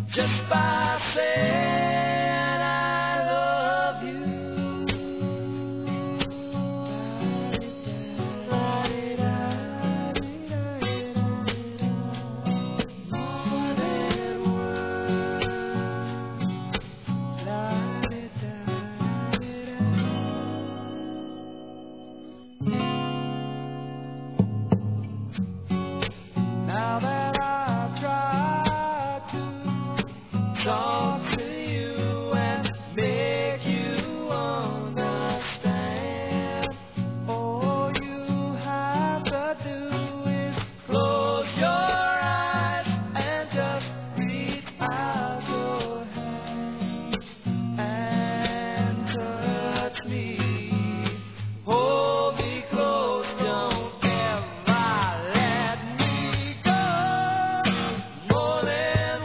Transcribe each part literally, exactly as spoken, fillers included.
just by saying I love you. More than now that I've tried to talk to you and make you understand, all you have to do is close your eyes and just reach out your hand and touch me. Hold me close, don't ever let me go. More than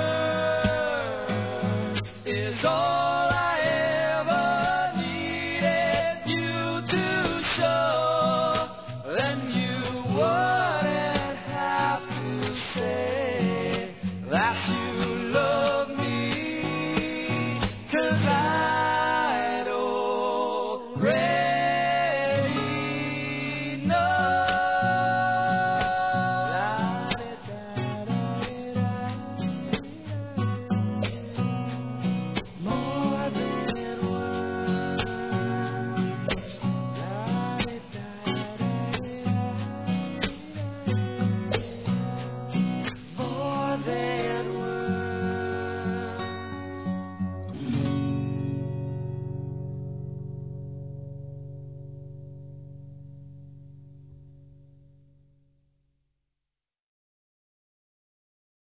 words is all I ever needed you to show. Then you wouldn't have to say that you